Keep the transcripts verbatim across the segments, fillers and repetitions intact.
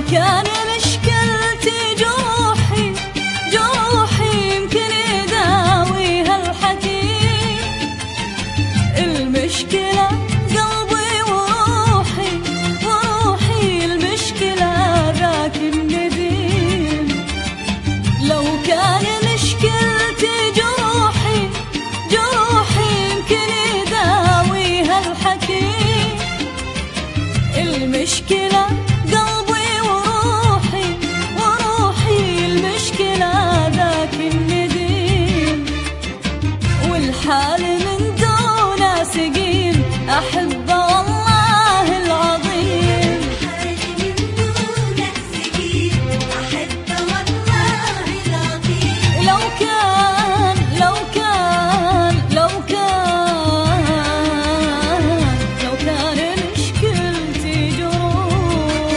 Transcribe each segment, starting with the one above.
كان مشكلتي جروحي جروحي يمكن يداويها الحكي، المشكلة قلبي وروحي وروحي، المشكلة ذاك النديم. لو كان مشكلتي جروحي جروحي يمكن يداويها الحكي، المشكلة قلبي وروحي وروحي، المشكلة ذاك النديم. والحال من دون سقيم أحبه والله العظيم، الحال من دون سقيم أحبه والله العظيم. لو كان لو كان لو كان لو كان مشكلتي جروحي.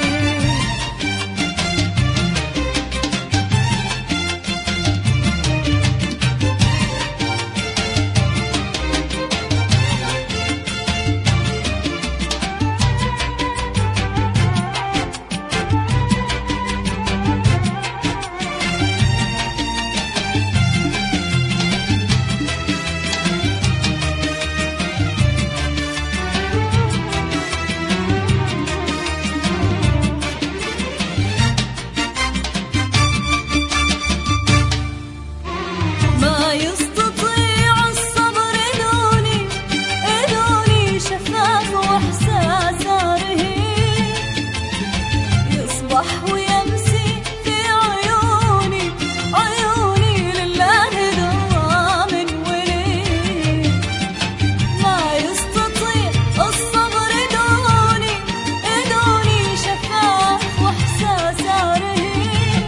ما يستطيع الصبر دوني دوني، شفاف واحساس رهيب، يصبح ويمسي في عيوني عيوني لله ضامن ولي. ما يستطيع الصبر دوني دوني، شفاف واحساس رهيب،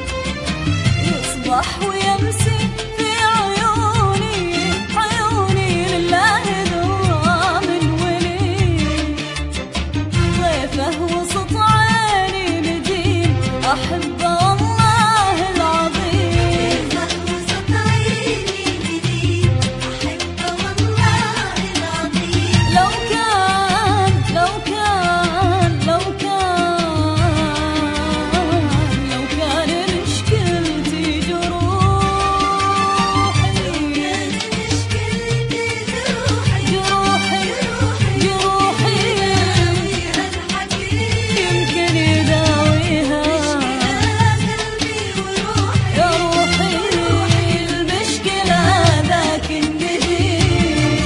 يصبح ويمسي في عيوني عيوني لله ضامن ولي. ضيفه وسط عيني نديم أحبه والله العظيم، ضيفه وسط عيني نديم أحبه والله العظيم. لو كان لو كان لو كان لو كان مشكلتي جروحي، كان مشكلتي جروحي جروحي جروحي يداويها الحكيم، يمكن يداويها قلبي وروحي يا روحي، المشكلة ذاك النديم.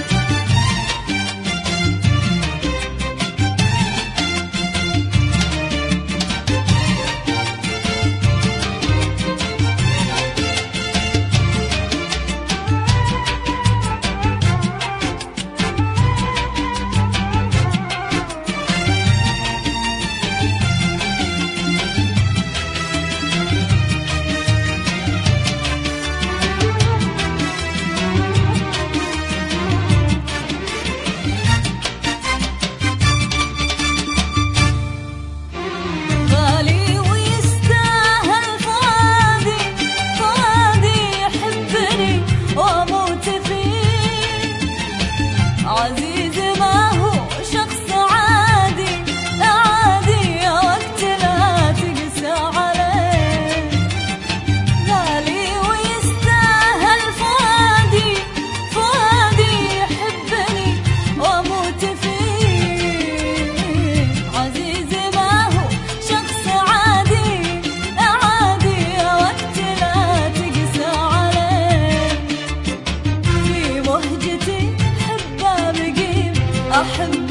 غالي ويستاهل فؤادي فؤادي، يحبني واموت فيه، عزيز ما هو شخص عادي عادي، يا وقت لا تقسى عليه. غالي ويستاهل فؤادي فؤادي، يحبني واموت فيه، عزيز ما هو شخص عادي عادي، يا وقت لا تقسى عليه. في مهجتي حبه بقيم أحب